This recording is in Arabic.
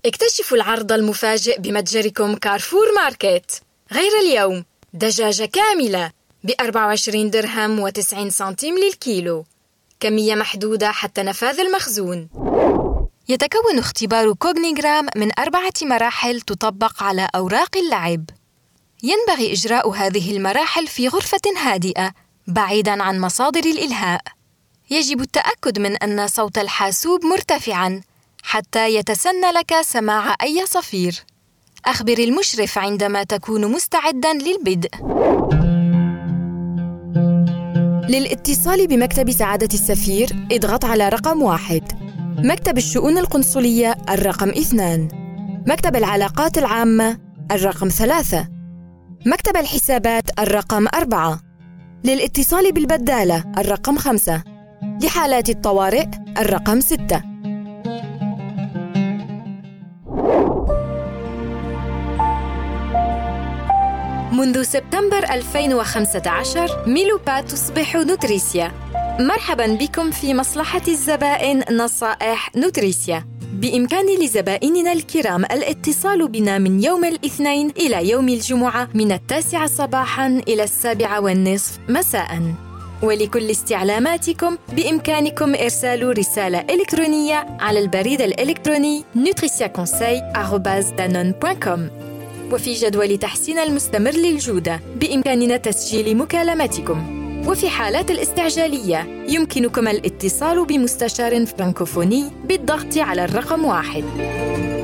اكتشفوا العرض المفاجئ بمتجركم كارفور ماركت. غير اليوم دجاجة كاملة ب24 درهم و90 سنتيم للكيلو، كمية محدودة حتى نفاذ المخزون. يتكون اختبار كوغنيغرام من 4 مراحل تطبق على أوراق اللعب. ينبغي إجراء هذه المراحل في غرفة هادئة بعيداً عن مصادر الإلهاء. يجب التأكد من أن صوت الحاسوب مرتفعاً حتى يتسنى لك سماع أي صفير. أخبر المشرف عندما تكون مستعداً للبدء. للاتصال بمكتب سعادة السفير اضغط على رقم 1، مكتب الشؤون القنصلية الرقم 2، مكتب العلاقات العامة الرقم 3، مكتب الحسابات الرقم 4، للاتصال بالبدالة الرقم 5، لحالات الطوارئ الرقم 6. منذ سبتمبر 2015 ميلوبا تصبح نوتريسيا. مرحباً بكم في مصلحة الزبائن نصائح نوتريسيا. بإمكان لزبائننا الكرام الاتصال بنا من يوم الاثنين إلى يوم الجمعة من 9 صباحاً إلى 7:30 مساءً. ولكل استعلاماتكم بإمكانكم إرسال رسالة إلكترونية على البريد الإلكتروني nutriciaconseil@danon.com. وفي جدول تحسين المستمر للجودة بإمكاننا تسجيل مكالماتكم. وفي حالات الاستعجالية يمكنكم الاتصال بمستشار فرانكوفوني بالضغط على الرقم 1.